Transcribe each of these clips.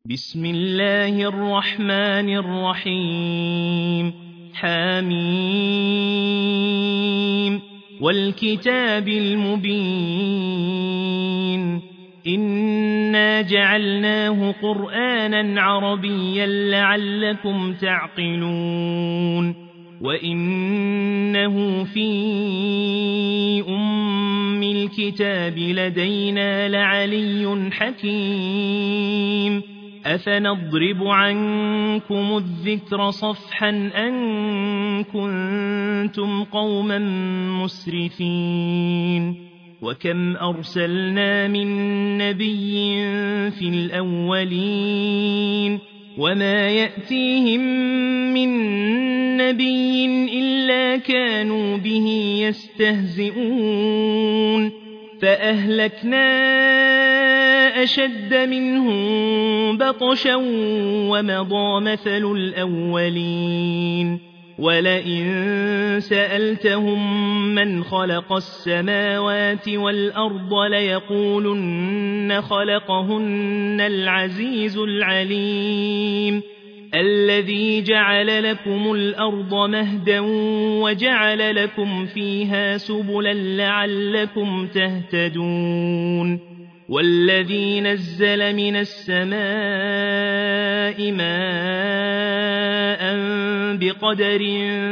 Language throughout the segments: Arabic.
بسم الله الرحمن الرحيم حميم والكتاب المبين إنا جعلناه قرآنا عربيا لعلكم تعقلون وإنه في أم الكتاب لدينا لعلي حكيم أفنضرب عنكم الذكر صفحا أن كنتم قوما مسرفين وكم أرسلنا من نبي في الأولين وما يأتيهم من نبي إلا كانوا به يستهزئون فأهلكنا أشد منهم بطشا ومضى مثل الأولين ولئن سألتهم من خلق السماوات والأرض ليقولن خلقهن العزيز العليم الذي جعل لكم الأرض مهدا وجعل لكم فيها سبلا لعلكم تهتدون والذي نزل من السماء ماء بقدر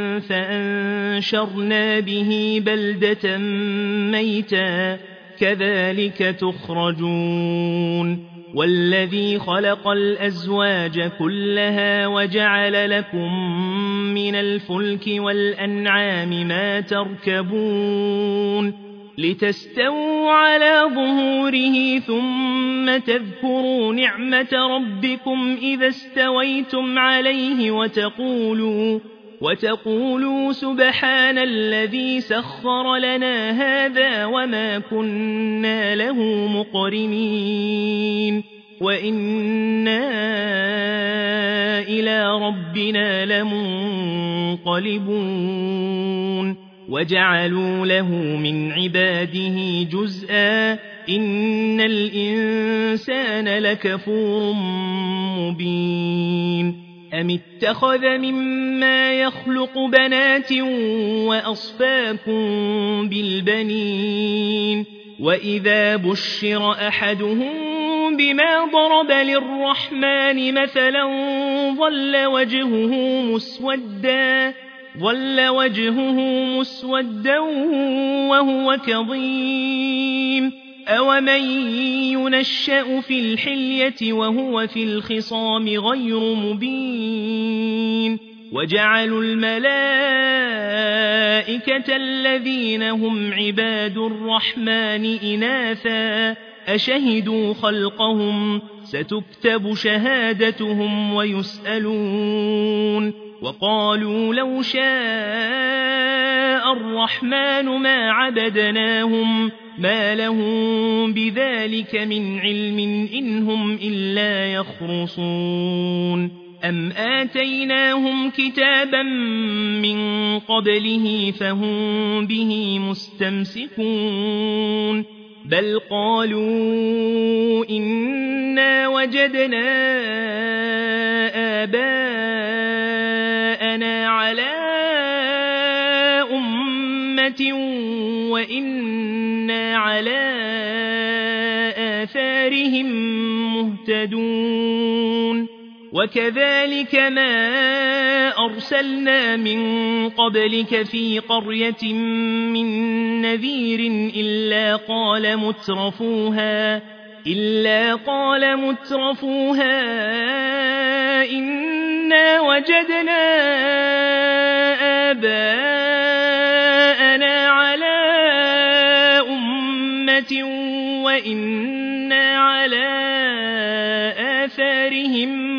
فأنشرنا به بلدة ميتا كذلك تخرجون والذي خلق الأزواج كلها وجعل لكم من الفلك والأنعام ما تركبون لتستووا على ظهوره ثم تذكروا نعمة ربكم إذا استويتم عليه وتقولوا سبحان الذي سخر لنا هذا وما كنا له مقرنين وإنا إلى ربنا لمنقلبون وجعلوا له من عباده جزءا إن الإنسان لكفور مبين أم اتخذ مما يخلق بنات وأصفاكم بالبنين وإذا بشر أحدهم بما ضرب للرحمن مثلا ظل وجهه مسودا وهو كظيم أومن ينشأ في الحلية وهو في الخصام غير مبين وجعلوا الملائكة الذين هم عباد الرحمن إناثا أشهدوا خلقهم ستكتب شهادتهم ويسألون وقالوا لو شاء الرحمن ما عبدناهم ما لهم بذلك من علم إنهم إلا يخرصون أم آتيناهم كتابا من قبله فهم به مستمسكون بل قالوا إنا وجدنا آباءنا على أمة وإنا على آثارهم مهتدون وكذلك ما أرسلنا من قبلك في قرية من نذير إلا قال مترفوها إنا وجدنا آباءنا على أمة وإنا على آثارهم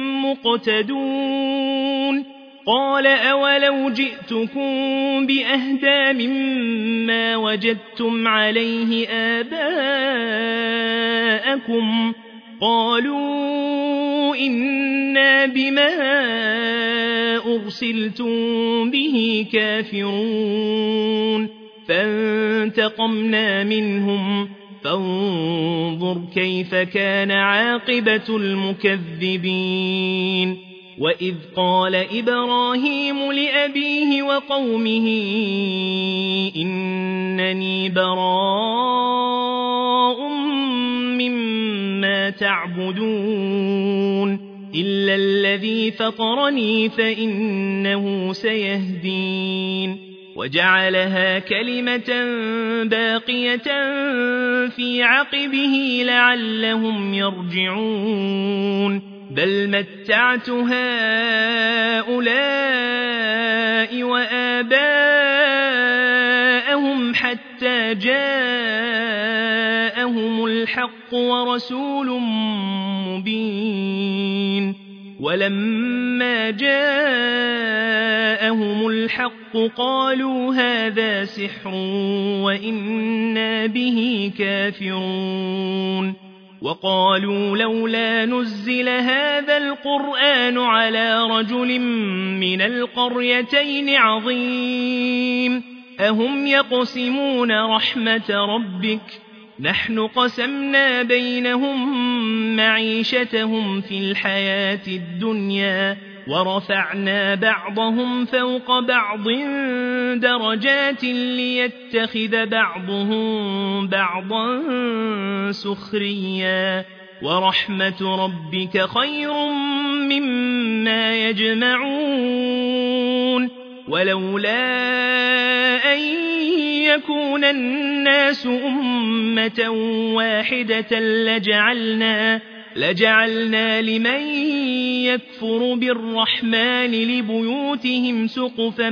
مقتدون قال أولو جئتكم بأهدى مما وجدتم عليه آباءكم قالوا إنا بما أرسلتم به كافرون فانتقمنا منهم فانظر كيف كان عاقبة المكذبين وإذ قال إبراهيم لأبيه وقومه إنني براء مما تعبدون إلا الذي فطرني فإنه سيهدين وجعلها كلمة باقية في عقبه لعلهم يرجعون بل متعت هؤلاء وآباءهم حتى جاءهم الحق ورسول مبين ولما جاءهم الحق قالوا هذا سحر وإنا به كافرون وقالوا لولا نزل هذا القرآن على رجل من القريتين عظيم أهم يقسمون رحمة ربك نحن قسمنا بينهم معيشتهم في الحياة الدنيا ورفعنا بعضهم فوق بعض درجات ليتخذ بعضهم بعضا سخريا ورحمة ربك خير مما يجمعون ولولا أن يكون الناس أمة واحدة لجعلنا لمن يكفر بالرحمن لبيوتهم سقفا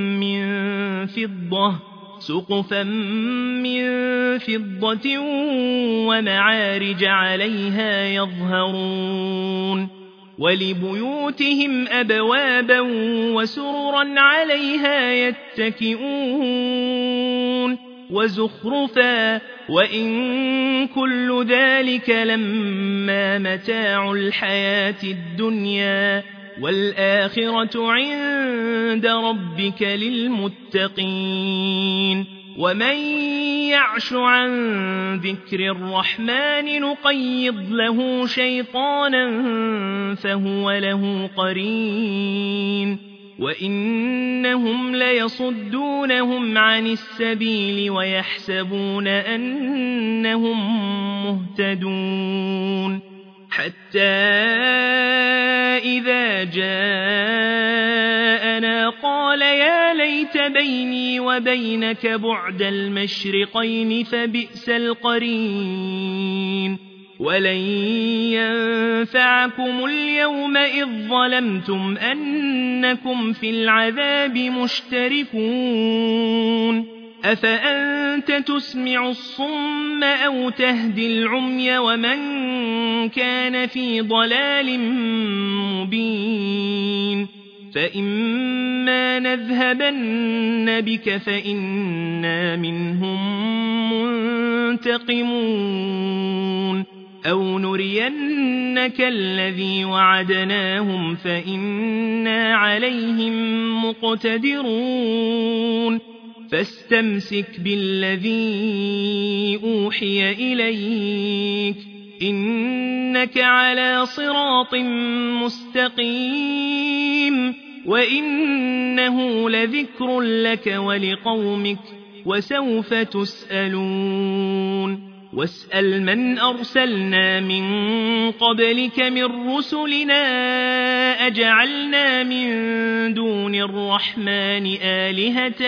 من فضة ومعارج عليها يظهرون ولبيوتهم أبوابا وسررا عليها يتكئون وزخرفا وإن كل ذلك لما متاع الحياة الدنيا والآخرة عند ربك للمتقين ومن يعش عن ذكر الرحمن نقيض له شيطانا فهو له قرين وإنهم ليصدونهم عن السبيل ويحسبون أنهم مهتدون حتى إذا جاءنا قال يا ليت بيني وبينك بعد المشرقين فبئس القرين ولن ينفعكم اليوم إذ ظلمتم أنكم في العذاب مشتركون أفأنت تسمع الصم أو تهدي العمي ومن كان في ضلال مبين فإما نذهبن بك فإنا منهم منتقمون أو نرينك الذي وعدناهم فإنا عليهم مقتدرون فاستمسك بالذي أوحي إليك إنك على صراط مستقيم وإنه لذكر لك ولقومك وسوف تسألون واسأل من أرسلنا من قبلك من رسلنا أجعلنا من دون الرحمن آلهة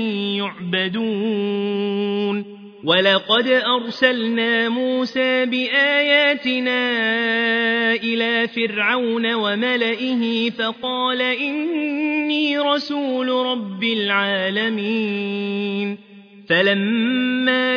يعبدون ولقد أرسلنا موسى بآياتنا إلى فرعون وملئه فقال إني رسول رب العالمين فلما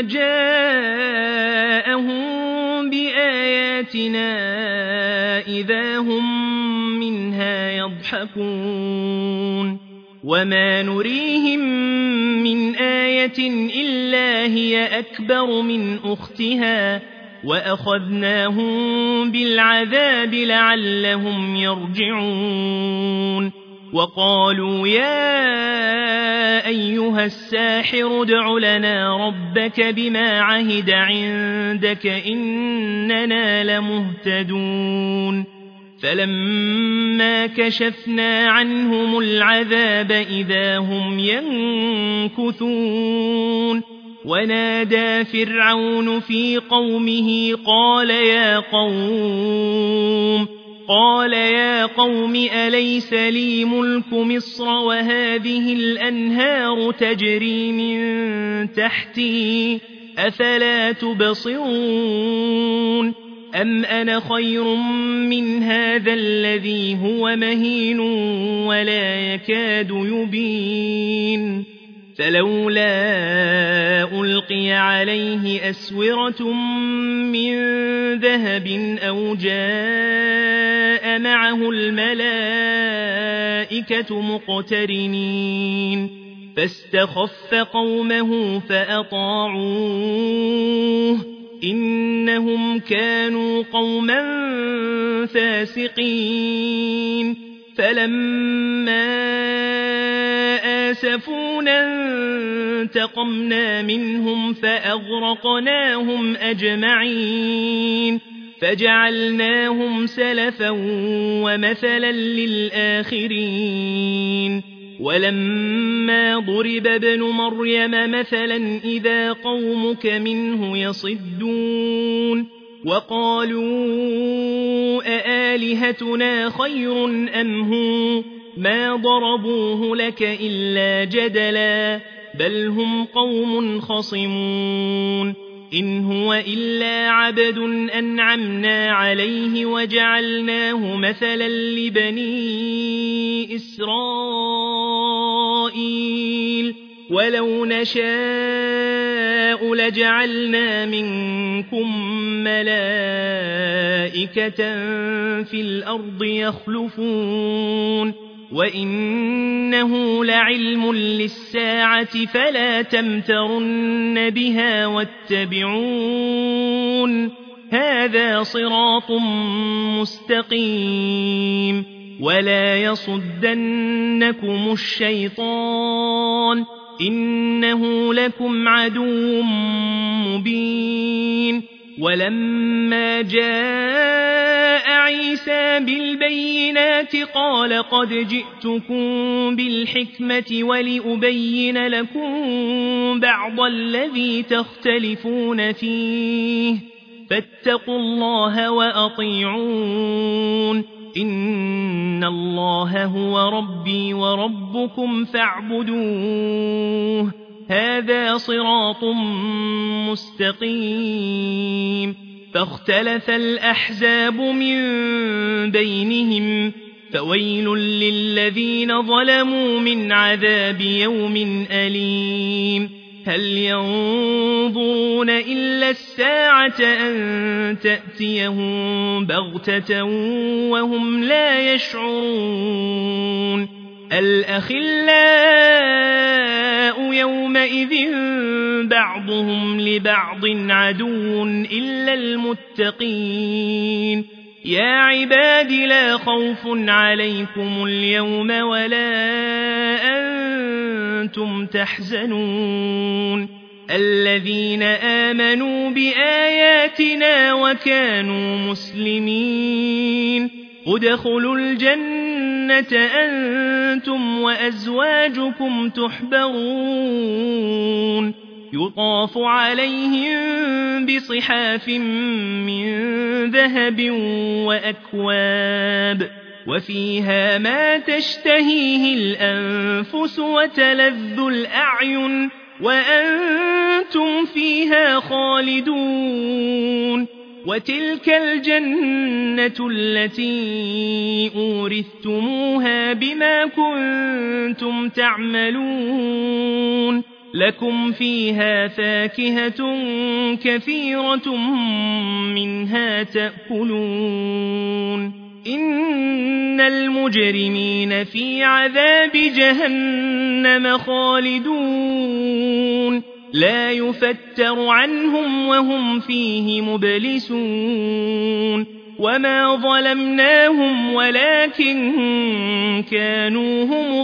جاءهم بآياتنا إذا هم منها يضحكون وما نريهم من آية إلا هي أكبر من أختها وأخذناهم بالعذاب لعلهم يرجعون وقالوا يا أيها الساحر ادع لنا ربك بما عهد عندك إننا لمهتدون فلما كشفنا عنهم العذاب إذا هم ينكثون ونادى فرعون في قومه قال يا قوم أليس لي ملك مصر وهذه الأنهار تجري من تحتي أفلا تبصرون أم أنا خير من هذا الذي هو مهين ولا يكاد يبين فلولا ألقي عليه أسورة من ذهب أو جاء معه الملائكة مقترنين فاستخف قومه فأطاعوه إنهم كانوا قوما فاسقين فلما آسفونا انتقمنا منهم فأغرقناهم أجمعين فجعلناهم سلفا ومثلا للآخرين ولما ضرب ابن مريم مثلا إذا قومك منه يصدون وقالوا أآلهتنا خير أم هو ما ضربوه لك إلا جدلا بل هم قوم خصمون إن هو إلا عبد أنعمنا عليه وجعلناه مثلا لبني إسرائيل ولو نشاء لجعلنا منكم ملائكة في الأرض يخلفون وإنه لعلم للساعة فلا تمترن بها واتبعون هذا صراط مستقيم ولا يصدنكم الشيطان إنه لكم عدو مبين ولما جاء عيسى بالبينات قال قد جئتكم بالحكمة ولأبين لكم بعض الذي تختلفون فيه فاتقوا الله وأطيعون إن الله هو ربي وربكم فاعبدوه هذا صراط مستقيم فاختلف الأحزاب من بينهم فويل للذين ظلموا من عذاب يوم أليم هل ينظرون إلا الساعة أن تأتيهم بغتة وهم لا يشعرون الأخلاء يومئذ بعضهم لبعض عدو إلا المتقين يا عباد لا خوف عليكم اليوم ولا أنتم تحزنون الذين آمنوا بآياتنا وكانوا مسلمين ادخلوا الجنة أنتم وأزواجكم تحبرون يطاف عليهم بصحاف من ذهب وأكواب وفيها ما تشتهيه الأنفس وتلذ الأعين وأنتم فيها خالدون وتلك الجنة التي أورثتموها بما كنتم تعملون لكم فيها فاكهة كثيرة منها تأكلون إن المجرمين في عذاب جهنم خالدون لا يفتر عنهم وهم فيه مبلسون وما ظلمناهم ولكن كانوا هم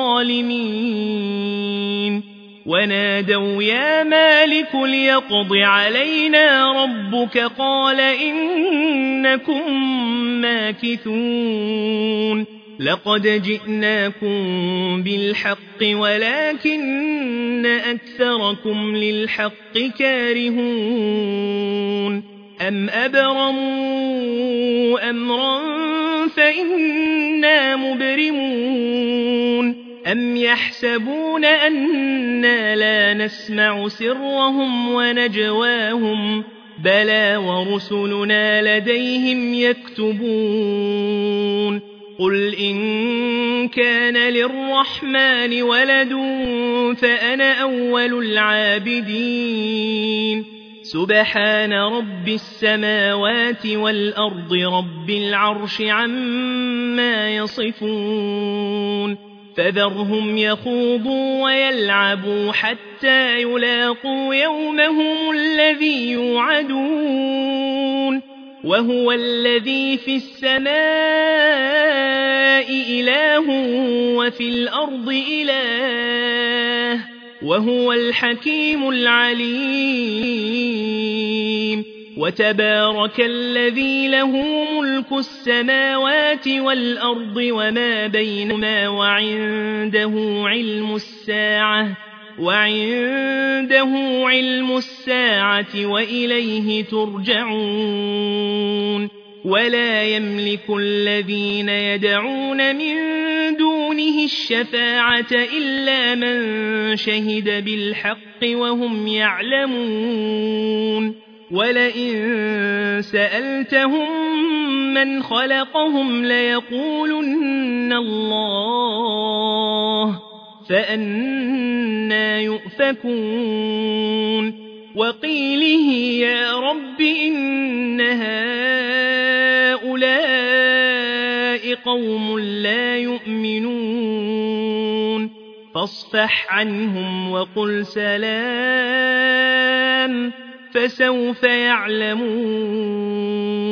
الظالمين ونادوا يا مالك ليقض علينا ربك قال إنكم ماكثون لقد جئناكم بالحق ولكن أكثركم للحق كارهون أم أبرموا أمرا فإنا مبرمون أم يحسبون أنا لا نسمع سرهم ونجواهم بلى ورسلنا لديهم يكتبون قل إن كان للرحمن ولد فأنا أول العابدين سبحان رب السماوات والأرض رب العرش عما يصفون فذرهم يخوضوا ويلعبوا حتى يلاقوا يومهم الذي يوعدون وهو الذي في السماء إله وفي الأرض إله وهو الحكيم العليم وتبارك الذي له ملك السماوات والأرض وما بينهما وعنده علم الساعة وإليه ترجعون ولا يملك الذين يدعون من دونه الشفاعة إلا من شهد بالحق وهم يعلمون ولئن سألتهم من خلقهم ليقولن الله فأنى يؤفكون وقيله يا رب إن هؤلاء قوم لا يؤمنون فاصفح عنهم وقل سلام فسوف يعلمون